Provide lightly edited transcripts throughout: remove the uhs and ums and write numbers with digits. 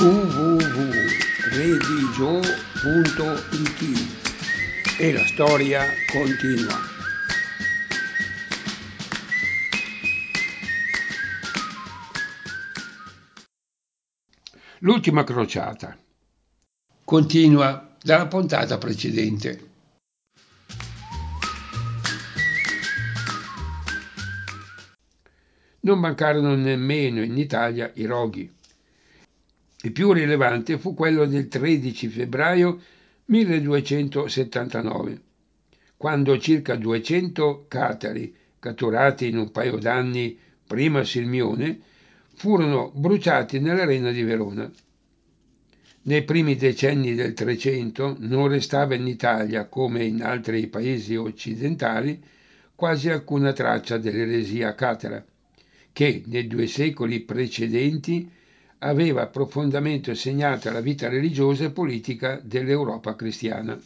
www.religio.it e la storia continua. L'ultima crociata continua dalla puntata precedente. Non mancarono nemmeno in Italia i roghi. Il più rilevante fu quello del 13 febbraio 1279, quando circa 200 catari, catturati in un paio d'anni prima a Sirmione, furono bruciati nell'arena di Verona. Nei primi decenni del Trecento non restava in Italia, come in altri paesi occidentali, quasi alcuna traccia dell'eresia catara, che nei 2 secoli precedenti aveva profondamente segnato la vita religiosa e politica dell'Europa cristiana.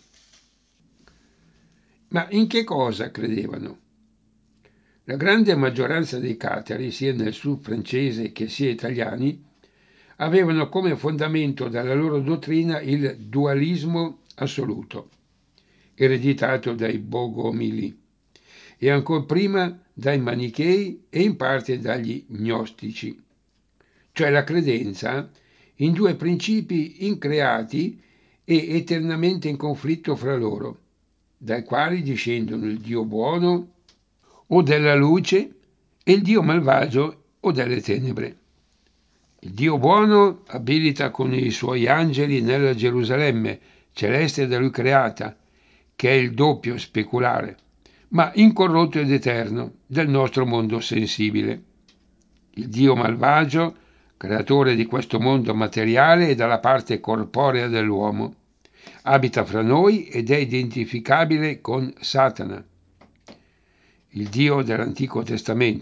Ma in che cosa credevano? La grande maggioranza dei catari, sia nel sud francese che sia italiani, avevano come fondamento dalla loro dottrina il dualismo assoluto, ereditato dai Bogomili, e ancor prima dai Manichei e in parte dagli Gnostici, cioè la credenza in 2 principi increati e eternamente in conflitto fra loro, dai quali discendono il Dio buono o della luce e il Dio malvagio o delle tenebre. Il Dio buono abilita con i suoi angeli nella Gerusalemme, celeste da lui creata, che è il doppio speculare, ma incorrotto ed eterno, del nostro mondo sensibile. Il Dio malvagio, creatore di questo mondo materiale e dalla parte corporea dell'uomo, abita fra noi ed è identificabile con Satana, il Dio dell'Antico Testamento,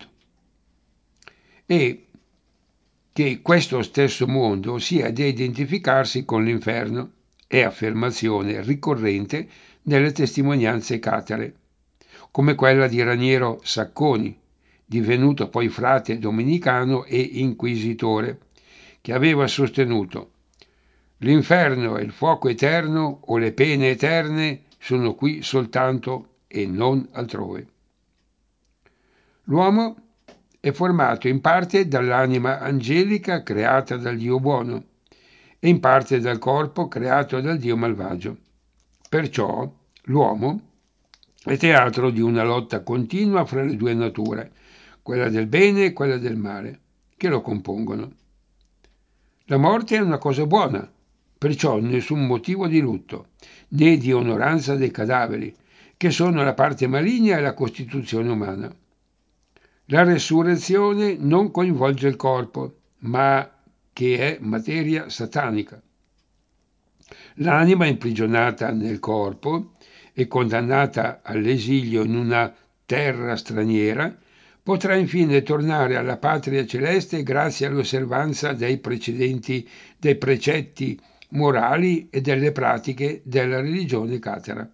e che questo stesso mondo sia da identificarsi con l'inferno, è affermazione ricorrente nelle testimonianze catare, come quella di Raniero Sacconi, divenuto poi frate domenicano e inquisitore, che aveva sostenuto: l'inferno e il fuoco eterno o le pene eterne sono qui soltanto e non altrove. L'uomo è formato in parte dall'anima angelica creata dal Dio buono e in parte dal corpo creato dal Dio malvagio. Perciò l'uomo è teatro di una lotta continua fra le 2 nature, quella del bene e quella del male, che lo compongono. La morte è una cosa buona, perciò nessun motivo di lutto, né di onoranza dei cadaveri, che sono la parte maligna e la costituzione umana. La resurrezione non coinvolge il corpo, ma che è materia satanica. L'anima imprigionata nel corpo e condannata all'esilio in una terra straniera potrà infine tornare alla patria celeste grazie all'osservanza dei precetti morali e delle pratiche della religione catara.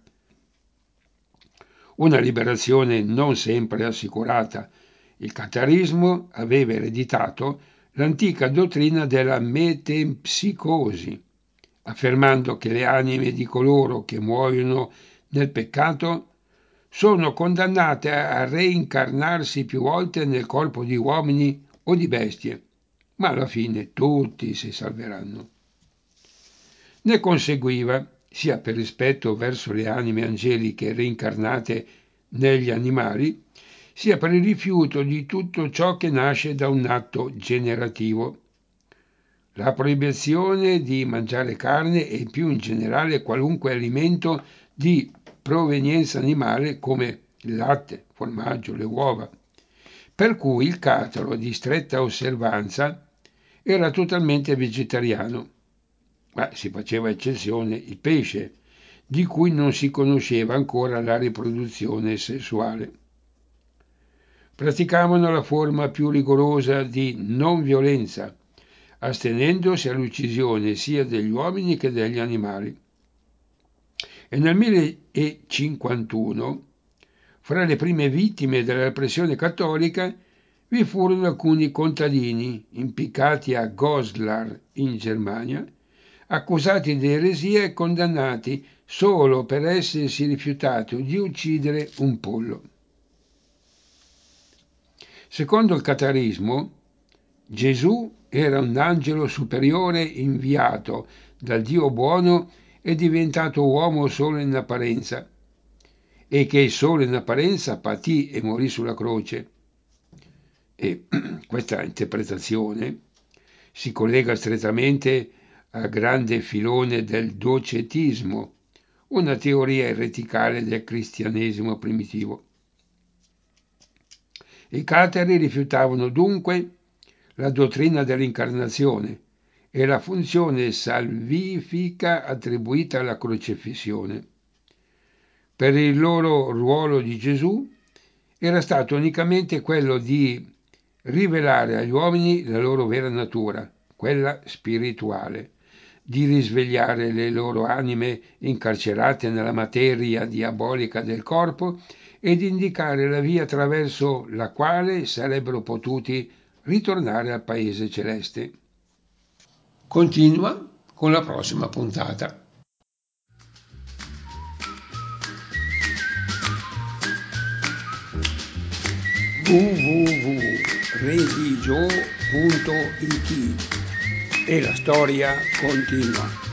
Una liberazione non sempre assicurata. Il catarismo aveva ereditato l'antica dottrina della metempsicosi, affermando che le anime di coloro che muoiono nel peccato sono condannate a reincarnarsi più volte nel corpo di uomini o di bestie, ma alla fine tutti si salveranno. Ne conseguiva, sia per rispetto verso le anime angeliche reincarnate negli animali, sia per il rifiuto di tutto ciò che nasce da un atto generativo. La proibizione di mangiare carne e più in generale qualunque alimento di provenienza animale come il latte, formaggio, le uova, per cui il cataro di stretta osservanza era totalmente vegetariano, ma si faceva eccezione il pesce, di cui non si conosceva ancora la riproduzione sessuale. Praticavano la forma più rigorosa di non violenza, astenendosi all'uccisione sia degli uomini che degli animali. E nel 1051, fra le prime vittime della repressione cattolica, vi furono alcuni contadini impiccati a Goslar in Germania, accusati di eresia e condannati solo per essersi rifiutato di uccidere un pollo. Secondo il catarismo, Gesù era un angelo superiore inviato dal Dio buono e diventato uomo solo in apparenza, e che solo in apparenza patì e morì sulla croce. E questa interpretazione si collega strettamente al grande filone del docetismo, una teoria ereticale del cristianesimo primitivo. I catari rifiutavano dunque la dottrina dell'incarnazione e la funzione salvifica attribuita alla crocifissione. Per il loro ruolo di Gesù era stato unicamente quello di rivelare agli uomini la loro vera natura, quella spirituale, di risvegliare le loro anime incarcerate nella materia diabolica del corpo e di indicare la via attraverso la quale sarebbero potuti ritornare al Paese Celeste. Continua con la prossima puntata. www.religio.it e la storia continua.